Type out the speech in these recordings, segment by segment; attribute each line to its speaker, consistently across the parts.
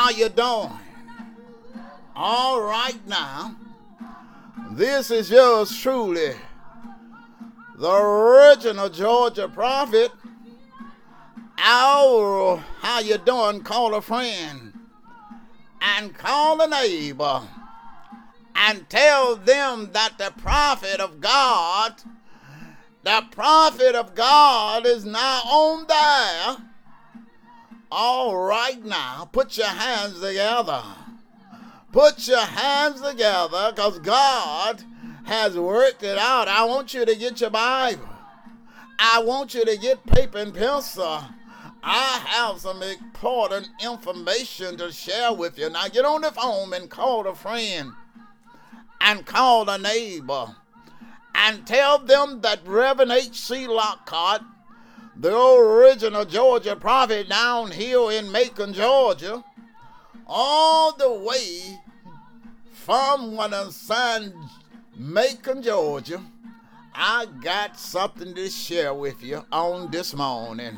Speaker 1: how you doing? All right now. This is yours truly, the original Georgia prophet. How you doing? Call a friend and call a neighbor and tell them that the prophet of God is now on there. All right now, put your hands together. Put your hands together, because God has worked it out. I want you to get your Bible. I want you to get paper and pencil. I have some important information to share with you. Now get on the phone and call a friend and call a neighbor and tell them that Reverend H.C. Lockhart, the original Georgia prophet down here in Macon, Georgia, all the way from Macon, Georgia, I got something to share with you on this morning.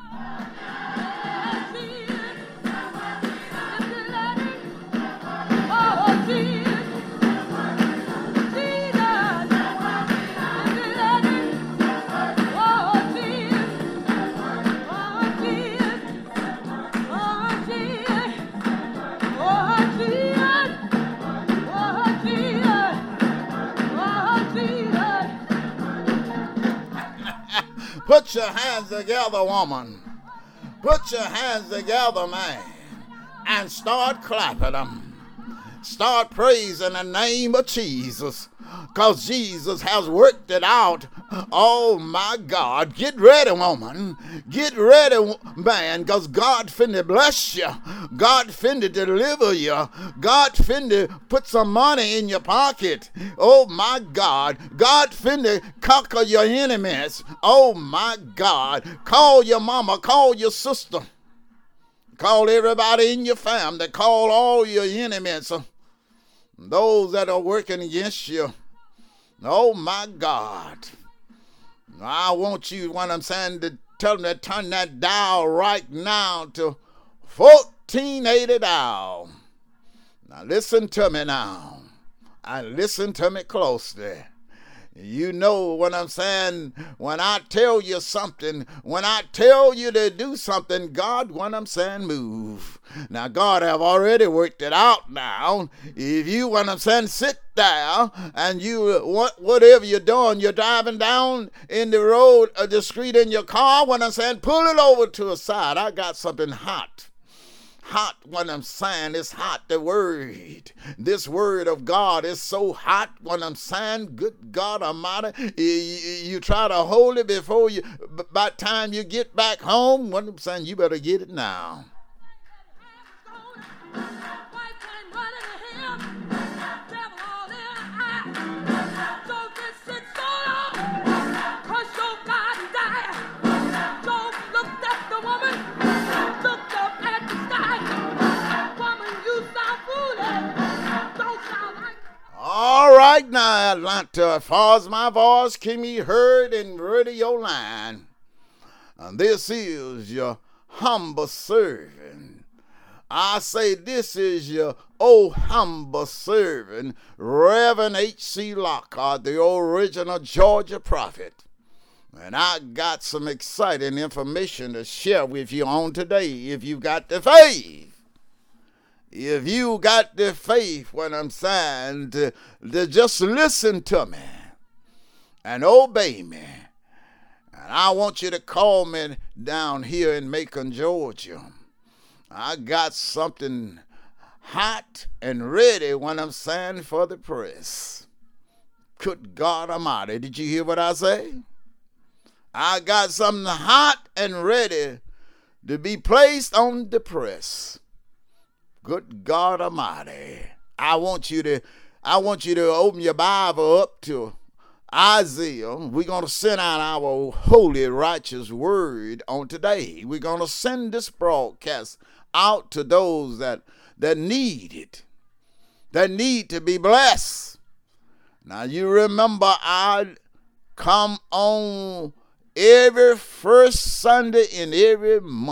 Speaker 1: Put your hands together, woman. Put your hands together, man, and start clapping them. Start praising the name of Jesus, because Jesus has worked it out. Oh, my God. Get ready, woman. Get ready, man, because God finna bless you. God finna deliver you. God finna put some money in your pocket. Oh, my God. God finna conquer your enemies. Oh, my God. Call your mama. Call your sister. Call everybody in your family. Call all your enemies. Those that are working against you. Oh, my God. I want you, what I'm saying, to tell them to turn that dial right now to 1480 dial. Now listen to me now. And listen to me closely. You know what I'm saying? When I tell you something, when I tell you to do something, God, what I'm saying, move. Now, God have already worked it out now. If you, what I'm saying, sit there and you, whatever you're doing, you're driving down in the road or the street in your car, what I'm saying, pull it over to the side. I got something hot. Hot, what I'm saying, is hot. The word, this word of God is so hot. What I'm saying, good God Almighty, you try to hold it before you, by the time you get back home, what I'm saying, you better get it now. All right now, Atlanta, as far as my voice can be heard in radio line, and this is your humble servant. I say this is your humble servant, Reverend H.C. Lockhart, the original Georgia prophet. And I got some exciting information to share with you on today. If you got the faith. If you got the faith, what I'm saying, to just listen to me and obey me. And I want you to call me down here in Macon, Georgia. I got something hot and ready, what I'm saying, for the press. Good God Almighty, did you hear what I say? I got something hot and ready to be placed on the press. Good God Almighty. I want you to open your Bible up to Isaiah. We're going to send out our holy, righteous word on today. We're going to send this broadcast out to those that need it, that need to be blessed. Now, you remember I come on every first Sunday in every month.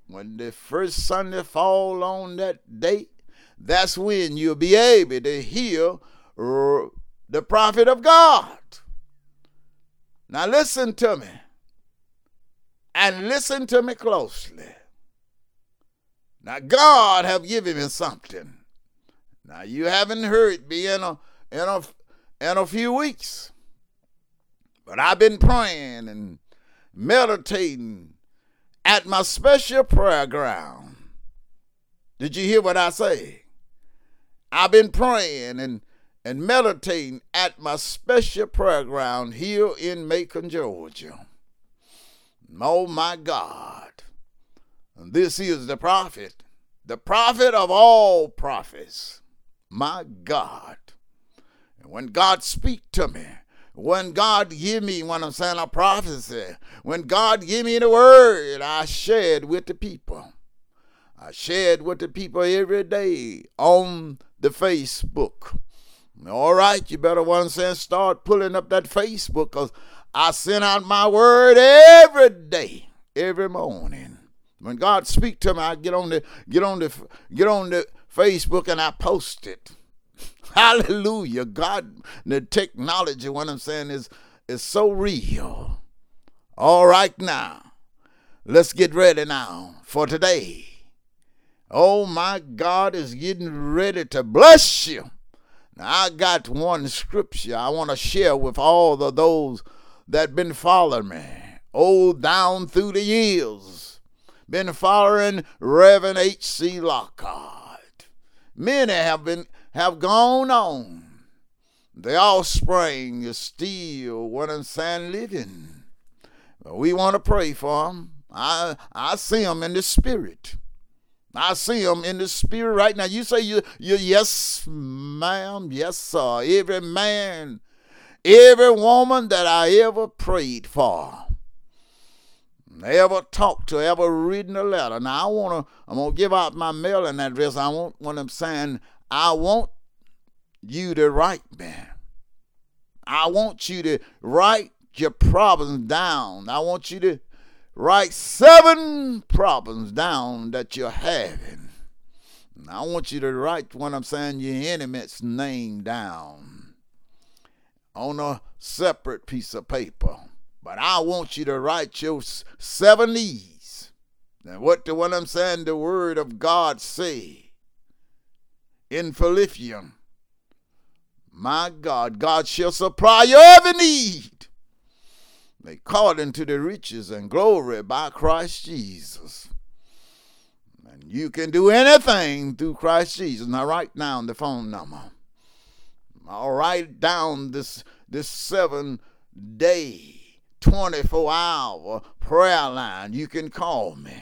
Speaker 1: when the first Sunday fall on that day, that's when you'll be able to hear the prophet of God. Now listen to me, and listen to me closely. Now God have given me something. Now you haven't heard me in a few weeks, but I've been praying and meditating at my special prayer ground. Did you hear what I say? I've been praying and meditating at my special prayer ground here in Macon, Georgia. Oh my God. And this is the prophet of all prophets. My God. And when God speak to me, when God give me, when I'm saying a prophecy, when God give me the word, I share it with the people. I share it with the people every day on the Facebook. All right, you better start pulling up that Facebook, because I send out my word every day, every morning. When God speak to me, I get on the Facebook and I post it. Hallelujah. God, the technology, what I'm saying is so real. All right, now, let's get ready now for today. Oh, my God is getting ready to bless you. Now, I got one scripture I want to share with all of those that been following me. Oh, down through the years. Been following Reverend H.C. Lockhart. Many have gone on. The offspring is still, what I'm saying, living. But we want to pray for them. I see them in the spirit. I see them in the spirit right now. You say you yes, ma'am, yes, sir. Every man, every woman that I ever prayed for, ever talked to, ever written a letter. Now I'm gonna give out my mailing address. I want you to write me. I want you to write your problems down. I want you to write 7 problems down that you're having. I want you to write your enemy's name down on a separate piece of paper. But I want you to write your 7 needs. Now what the word of God say in Philippians. My God, God shall supply your every need, according to the riches and glory by Christ Jesus. And you can do anything through Christ Jesus. Now write down the phone number. I'll write down this 7-day, 24-hour prayer line. You can call me.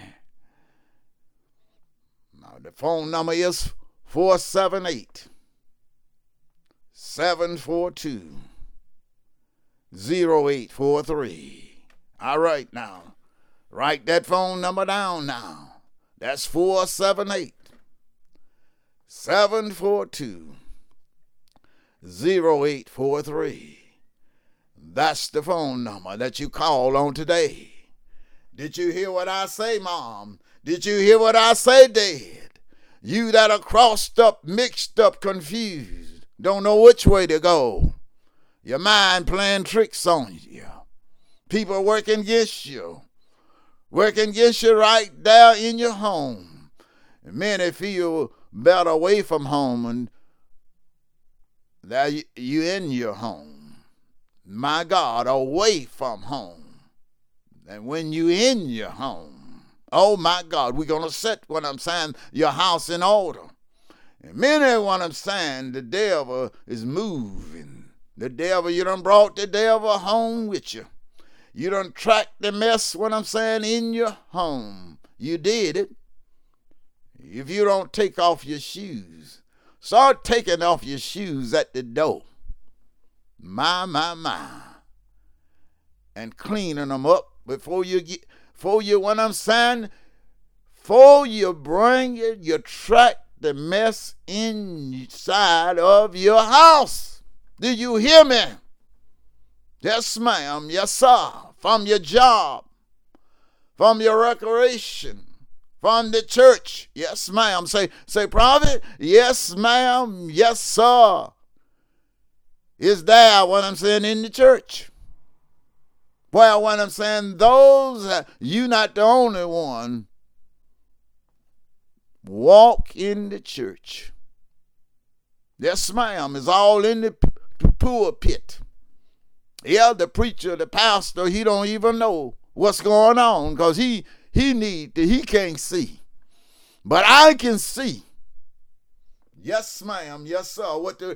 Speaker 1: Now the phone number is 478-742-0843. All right, now. Write that phone number down now. That's 478-742-0843. That's the phone number that you call on today. Did you hear what I say, Mom? Did you hear what I say, Dad? You that are crossed up, mixed up, confused, don't know which way to go. Your mind playing tricks on you. People working against you right there in your home. And many feel better away from home, and that you in your home. My God, away from home. And when you in your home, oh my God, we're going to set your house in order. And many the devil is moving. The devil, you done brought the devil home with you. You done tracked the mess, in your home. You did it. If you don't take off your shoes, start taking off your shoes at the door. My. And cleaning them up before you bring it, you track the mess inside of your house. Do you hear me? Yes, ma'am. Yes, sir. From your job, from your recreation, from the church. Yes, ma'am. Say, prophet. Yes, ma'am. Yes, sir. Is there what I'm saying in the church? Well, what I'm saying, those, you not the only one, walk in the church. Yes, ma'am. It's all in the pulpit. Yeah, the preacher, the pastor, he don't even know what's going on because he can't see. But I can see. Yes, ma'am. Yes, sir. What did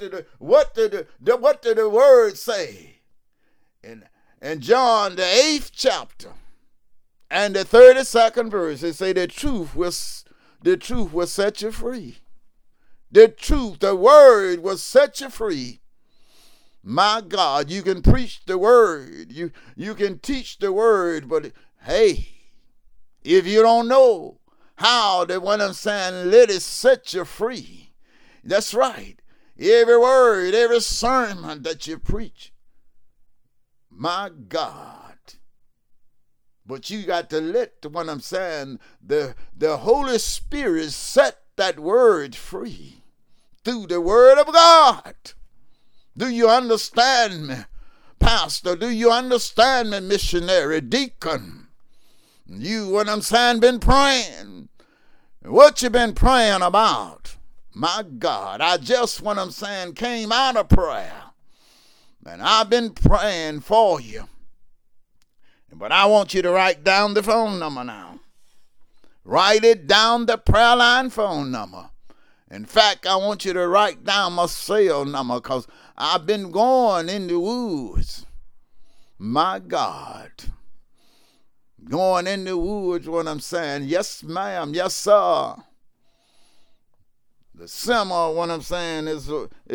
Speaker 1: the word say? In John the 8th chapter and the 32nd verse, it say the truth will set you free. The truth, the word will set you free. My God, you can preach the word. You can teach the word, but hey, if you don't know how that what I'm saying, let it set you free. That's right. Every word, every sermon that you preach, my God. But you got to let what I'm saying, the Holy Spirit set that word free through the word of God. Do you understand me, pastor? Do you understand me, missionary, deacon? You, what I'm saying, been praying. What you been praying about? My God, I just, what I'm saying, came out of prayer. And I've been praying for you. But I want you to write down the phone number now. Write it down, the prayer line phone number. In fact, I want you to write down my cell number because I've been going in the woods. My God. Going in the woods, what I'm saying. Yes, ma'am. Yes, sir. The summer, what I'm saying, is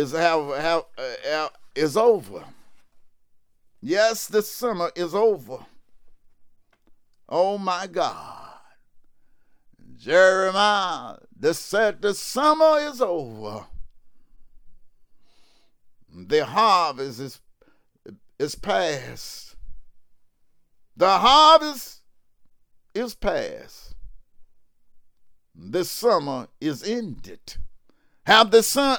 Speaker 1: over. Yes, the summer is over. Oh, my God. Jeremiah said the summer is over. The harvest is past. The harvest is past. The summer is ended. Have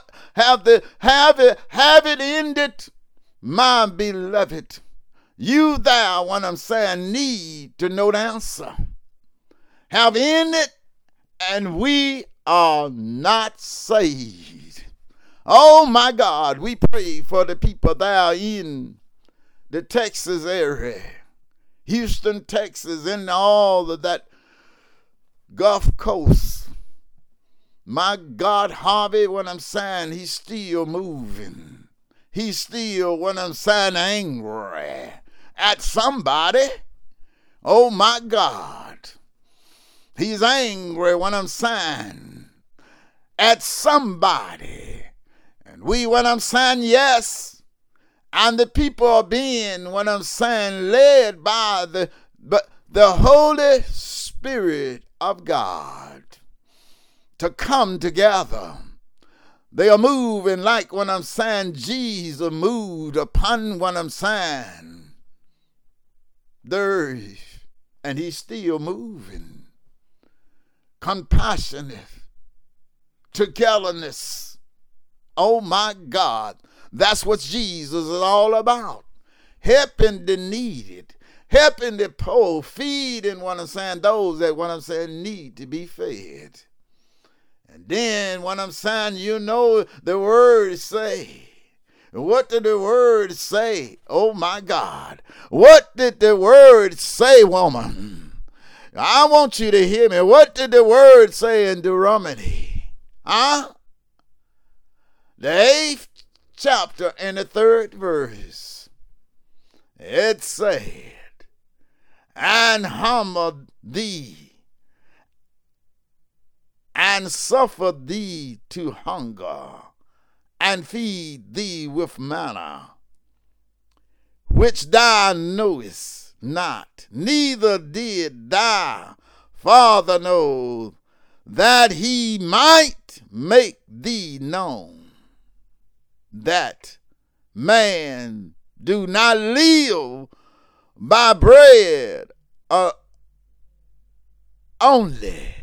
Speaker 1: it ended, my beloved. You there, what I'm saying, need to know the answer. Have ended, and we are not saved. Oh my God, we pray for the people there in the Texas area, Houston, Texas, and all of that Gulf Coast. My God, Harvey, what I'm saying, he's still moving. He's still, what I'm saying, angry at somebody. Oh my God. He's angry when I'm saying at somebody. And we, when I'm saying, yes. And the people are being, when I'm saying, led by the Holy Spirit of God to come together. They are moving like when I'm saying Jesus moved upon what I'm saying the earth, and he's still moving. Compassionate, togetherness. Oh my God, that's what Jesus is all about. Helping the needed, helping the poor, feeding what I'm saying, those that what I'm saying need to be fed. And then what I'm saying, you know, the word say. What did the word say? Oh my God. What did the word say, woman? I want you to hear me. What did the word say in Deuteronomy? The 8th chapter and the 3rd verse. It said, and humble thee, and suffer thee to hunger, and feed thee with manna, which thou knowest not, neither did thy father know, that he might make thee known, that man do not live by bread only,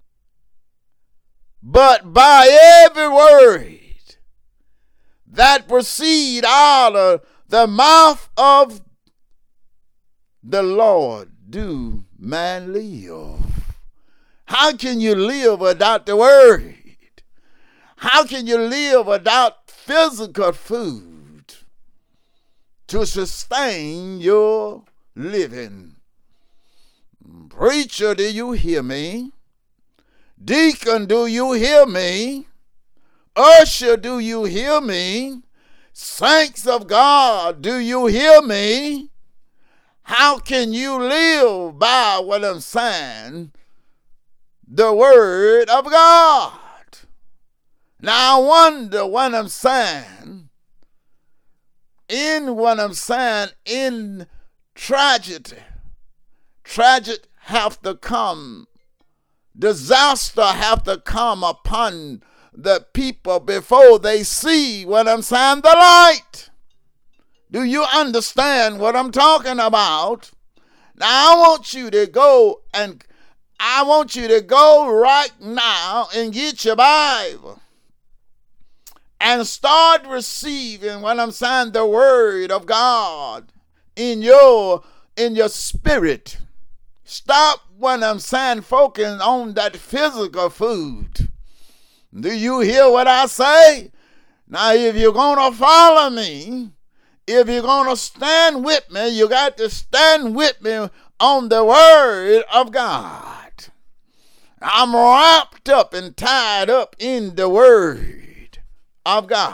Speaker 1: but by every word that proceed out of the mouth of the Lord do man live. How can you live without the word? How can you live without physical food to sustain your living? Preacher, do you hear me? Deacon, do you hear me? Usher, do you hear me? Saints of God, do you hear me? How can you live by what I'm saying? The word of God. Now I wonder what I'm saying. In tragedy have to come. Disaster have to come upon the people before they see what I'm saying, the light. Do you understand what I'm talking about? Now I want you to go right now and get your Bible and start receiving what I'm saying, the word of God in your spirit. Stop what I'm saying, focusing on that physical food. Do you hear what I say? Now, if you're going to follow me, if you're going to stand with me, you got to stand with me on the word of God. I'm wrapped up and tied up in the word of God.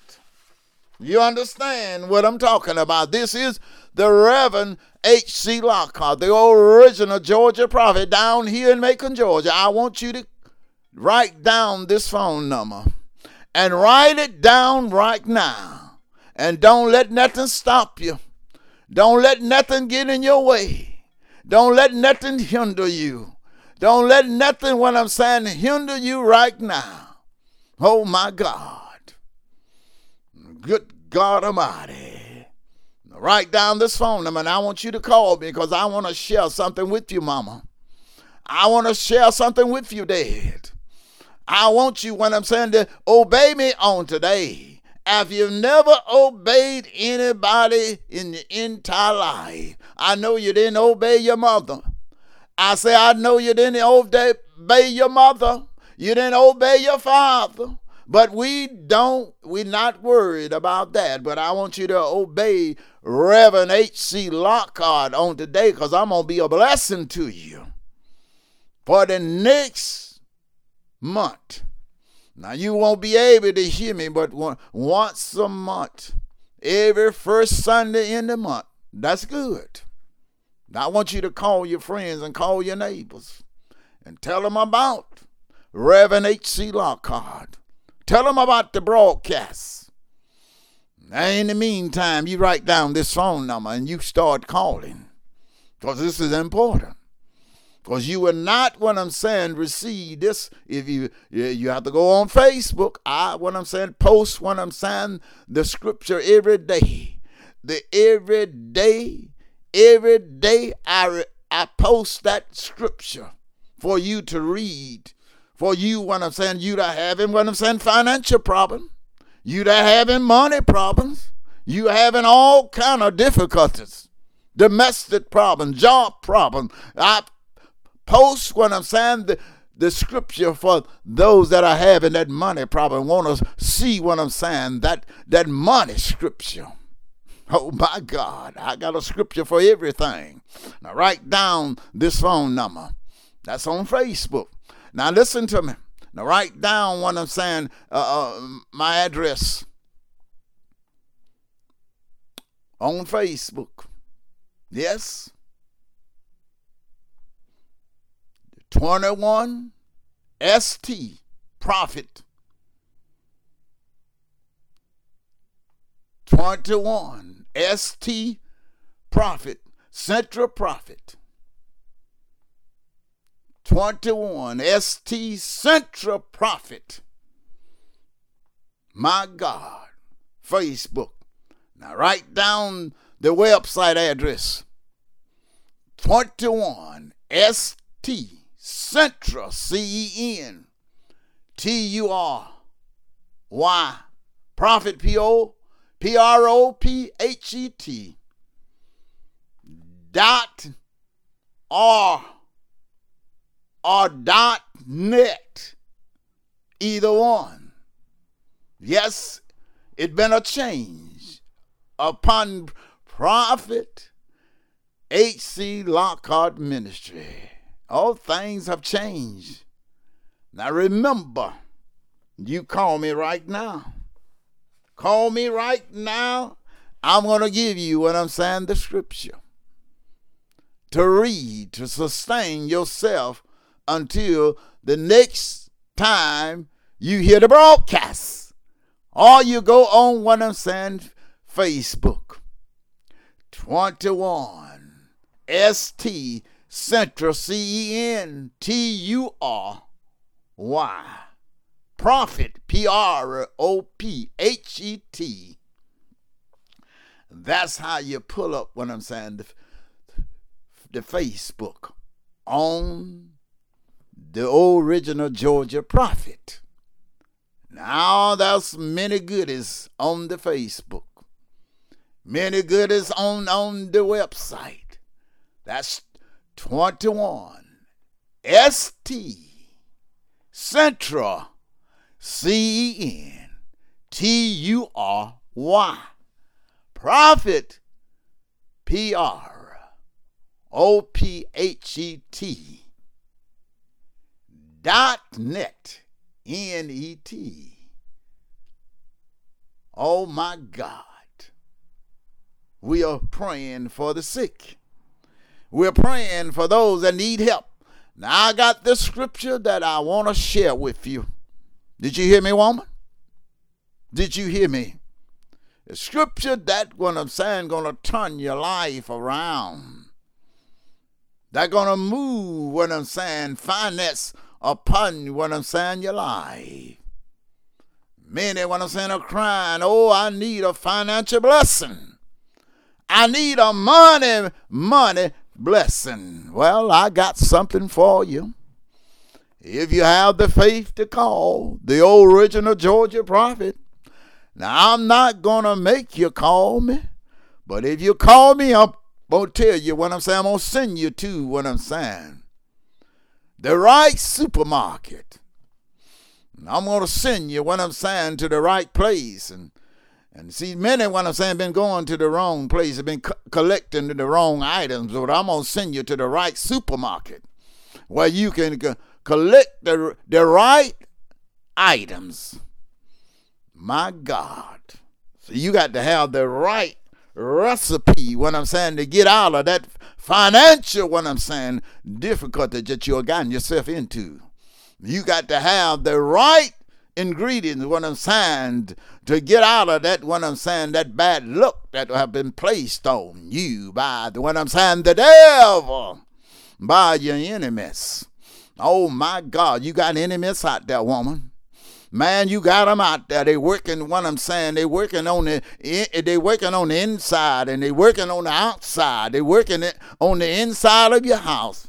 Speaker 1: You understand what I'm talking about? This is the Reverend H.C. Lockhart, the original Georgia prophet down here in Macon, Georgia. I want you to write down this phone number and write it down right now. And don't let nothing stop you. Don't let nothing get in your way. Don't let nothing hinder you. Don't let nothing, what I'm saying, hinder you right now. Oh my God. Good God Almighty. Write down this phone number and I want you to call me because I want to share something with you, Mama. I want to share something with you, Dad. I want you, when I'm saying, to obey me on today. If you've never obeyed anybody in your entire life, I know you didn't obey your mother. I say, I know you didn't obey your mother. You didn't obey your father. But we're not worried about that. But I want you to obey Reverend H.C. Lockhart on today because I'm going to be a blessing to you for the next month. Now, you won't be able to hear me but once a month, every first Sunday in the month. That's good. Now, I want you to call your friends and call your neighbors and tell them about Reverend H.C. Lockhart. Tell them about the broadcast. Now, in the meantime, you write down this phone number and you start calling because this is important. Because you will not, what I'm saying, receive this. If you have to go on Facebook, post what I'm saying, the scripture every day. Every day I post that scripture for you to read. For you, what I'm saying, you that having, what I'm saying, financial problem. You that having money problems. You having all kind of difficulties. Domestic problems, job problems. I post what I'm saying, the scripture for those that are having that money problem, want to see what I'm saying, that money scripture. Oh my God, I got a scripture for everything. Now write down this phone number. That's on Facebook. Now listen to me. Now write down what I'm saying, my address on Facebook. Yes. 21 ST Prophet. 21 ST Prophet. Central Prophet. 21 ST Central Prophet. My God. Facebook. Now write down the website address. 21 ST Central, CENTURY, Prophet, PROPHET, .or .net, either one. Yes, it been a change upon Prophet H.C. Lockhart Ministry. All things have changed. Now remember, you call me right now. Call me right now. I'm going to give you what I'm saying, the scripture to read, to sustain yourself until the next time you hear the broadcast. Or you go on what I'm saying, Facebook. 21 ST Central, CENTURY, Prophet, PROPHET. That's how you pull up what I'm saying, the Facebook on the original Georgia Prophet. Now there's many goodies on the Facebook. Many goodies on the website. That's 21 ST Central, CENTURY, Prophet, PROPHET, .net, NET. Oh my God. We are praying for the sick. We're praying for those that need help. Now I got this scripture that I want to share with you. Did you hear me, woman? Did you hear me? The scripture that what I'm saying gonna turn your life around. They're gonna move what I'm saying, finance upon what I'm saying, your life. Many what I'm saying are crying, oh, I need a financial blessing. I need a money blessing. Well, I got something for you. If you have the faith to call the original Georgia Prophet. Now, I'm not going to make you call me, but if you call me, I'm going to tell you what I'm saying. I'm going to send you to what I'm saying, the right supermarket. I'm going to send you what I'm saying to the right place. And see, many what I'm saying been going to the wrong place, have been collecting the wrong items, but I'm going to send you to the right supermarket where you can collect the right items. My God. So you got to have the right recipe, what I'm saying, to get out of that financial, what I'm saying, difficulty that you've gotten yourself into. You got to have the right ingredients, what I'm saying, to get out of that, what I'm saying, that bad luck that have been placed on you by the, what I'm saying, the devil, by your enemies. Oh my God, you got enemies out there, woman. Man, you got them out there. They working, what I'm saying, they working on the inside and they working on the outside. They working on the inside of your house.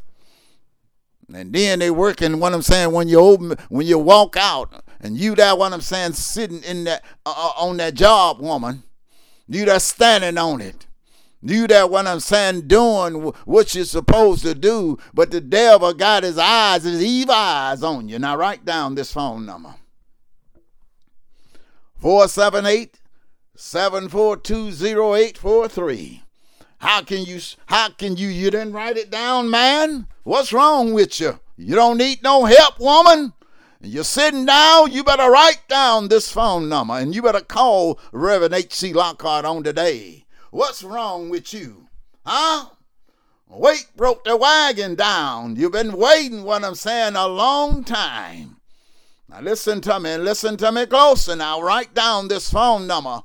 Speaker 1: And then they working, what I'm saying, when you walk out and you there, what I'm saying, sitting in that on that job, woman. You there standing on it. You there, what I'm saying, doing what you're supposed to do, but the devil got his evil eyes on you. Now write down this phone number. 478-742-0843. How can you didn't write it down, man? What's wrong with you? You don't need no help, woman. You're sitting down, you better write down this phone number and you better call Reverend H.C. Lockhart on today. What's wrong with you? Huh? Weight broke the wagon down. You've been waiting, what I'm saying, a long time. Now listen to me closer now. Write down this phone number,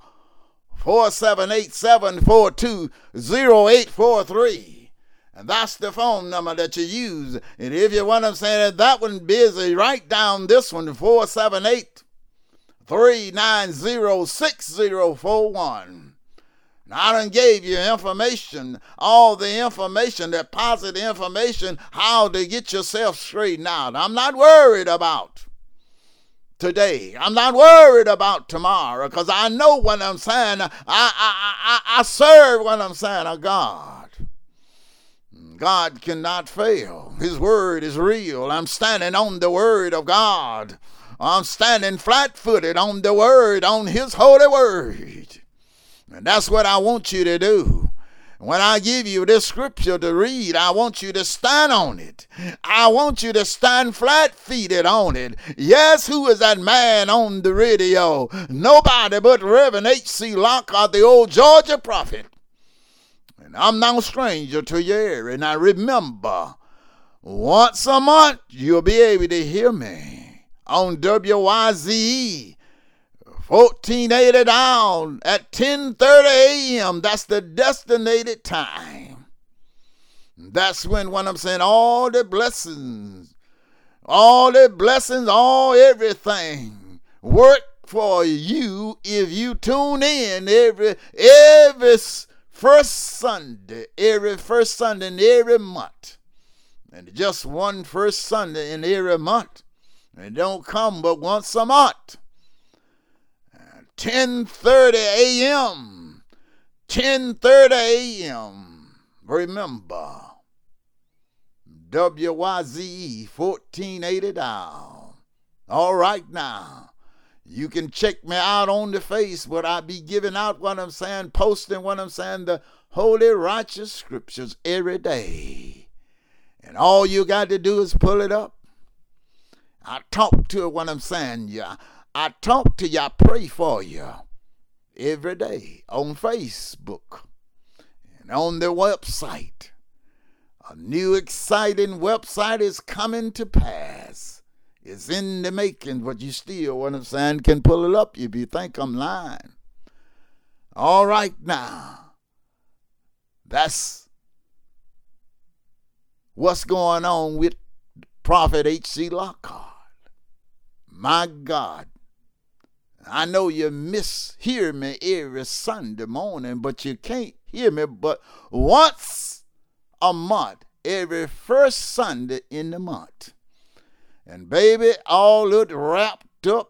Speaker 1: 478-742-0843. And that's the phone number that you use. And if you want to say that one busy, write down this one, 478-390-6041. I done gave you information, all the information, that positive information, how to get yourself straightened out. I'm not worried about today. I'm not worried about tomorrow, because I know what I'm saying. I serve what I'm saying, a God. God cannot fail. His word is real. I'm standing on the word of God. I'm standing flat-footed on the word, on his holy word. And that's what I want you to do. When I give you this scripture to read, I want you to stand on it. I want you to stand flat-feeted on it. Yes, who is that man on the radio? Nobody but Reverend H.C. Lockhart, the old Georgia prophet. And I'm no stranger to your area. And I remember, once a month, you'll be able to hear me on WYZE. 1480 down at 10:30 a.m. That's the designated time. That's when I'm saying all the blessings, all everything work for you if you tune in every first Sunday in every month. And just one first Sunday in every month. And it don't come but once a month. 10:30 a.m. 10:30 a.m. Remember, WYZE 1480 down. All right now. You can check me out on the face, but I be giving out what I'm saying, posting what I'm saying, the holy righteous scriptures every day. And all you got to do is pull it up. I talk to it when I'm saying, yeah. I talk to you, I pray for you every day on Facebook and on the website. A new exciting website is coming to pass. It's in the making, but you still, what I'm saying, can pull it up if you think I'm lying. All right now. That's what's going on with Prophet H.C. Lockhart. My God. I know you hear me every Sunday morning, but you can't hear me but once a month, every first Sunday in the month. And baby, all it wrapped up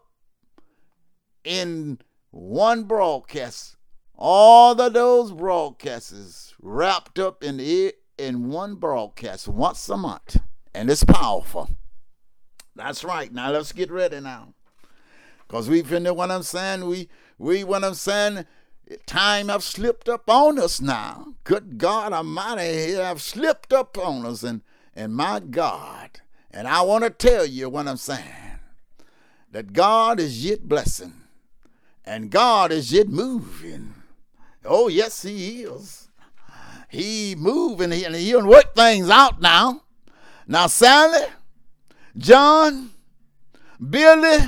Speaker 1: in one broadcast. All of those broadcasts wrapped up in one broadcast once a month. And it's powerful. That's right. Now let's get ready now. Because we finna, what I'm saying, what I'm saying, time have slipped up on us now. Good God Almighty, it have slipped up on us, and my God. And I want to tell you what I'm saying, that God is yet blessing, and God is yet moving. Oh, yes, he is. He moving, and he'll work things out now. Now, Sally, John, Billy,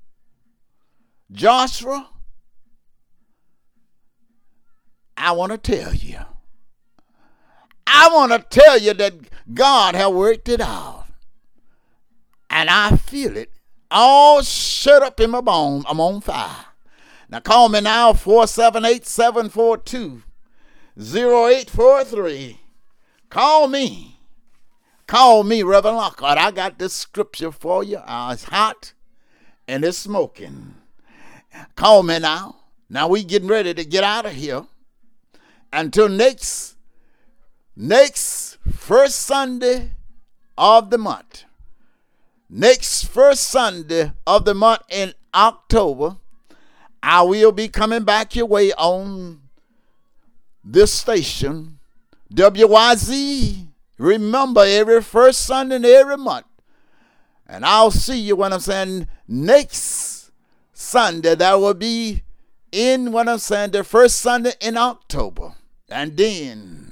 Speaker 1: Joshua, I want to tell you. I want to tell you that God has worked it out. And I feel it all shut up in my bone. I'm on fire. Now call me now, 478-742-0843. Call me. Call me, Reverend Lockhart. I got this scripture for you. It's hot and it's smoking. Call me now. Now we getting ready to get out of here. Until next first Sunday of the month. Next first Sunday of the month in October, I will be coming back your way on this station, WYZ. Remember, every first Sunday in every month. And I'll see you when I'm saying next Sunday. That will be in what I'm saying, the first Sunday in October. And then